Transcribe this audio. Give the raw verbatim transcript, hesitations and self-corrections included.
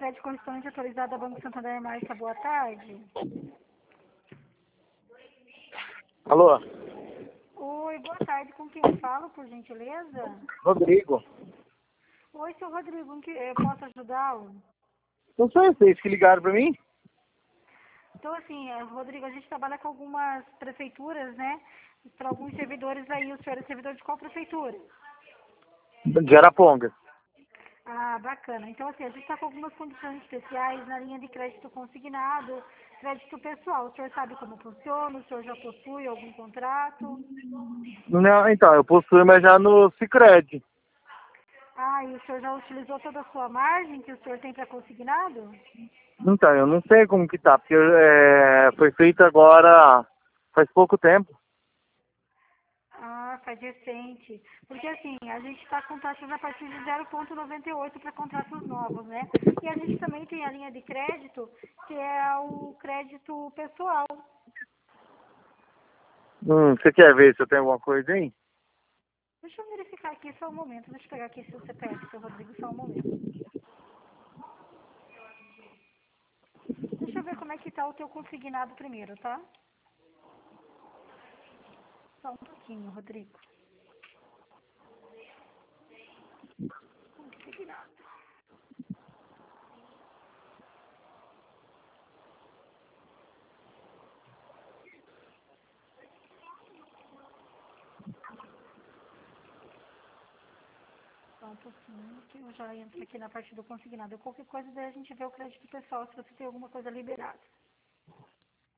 Crédito correspondente autorizado da Banco Santander, Márcia, boa tarde. Alô? Oi, boa tarde, com quem eu falo, por gentileza? Rodrigo. Oi, seu Rodrigo, em que eu posso ajudá-lo? Não sei vocês que ligaram pra mim? Então, assim, eh, Rodrigo, a gente trabalha com algumas prefeituras, né? Para alguns servidores aí, o senhor é servidor de qual prefeitura? De Araponga. Ah, bacana. Então, assim, a gente está com algumas condições especiais na linha de crédito consignado, crédito pessoal. O senhor sabe como funciona? O senhor já possui algum contrato? Não, então, eu possuo, mas já no Sicredi. Ah, e o senhor já utilizou toda a sua margem que o senhor tem para consignado? Então, eu não sei como que tá, porque é, foi feito agora faz pouco tempo. Ah, faz recente. Porque assim, a gente está com taxas a partir de zero vírgula noventa e oito para contratos novos, né? E a gente também tem a linha de crédito, que é o crédito pessoal. Hum, você quer ver se eu tenho alguma coisa aí? Deixa eu verificar aqui só um momento. Deixa eu pegar aqui seu C P F, seu Rodrigo, só um momento. Deixa eu ver como é que tá o teu consignado primeiro, tá? Só um pouquinho, Rodrigo. Consignado. Só um pouquinho, que eu já entro aqui na parte do consignado. Qualquer coisa, daí a gente vê o crédito pessoal, se você tem alguma coisa liberada.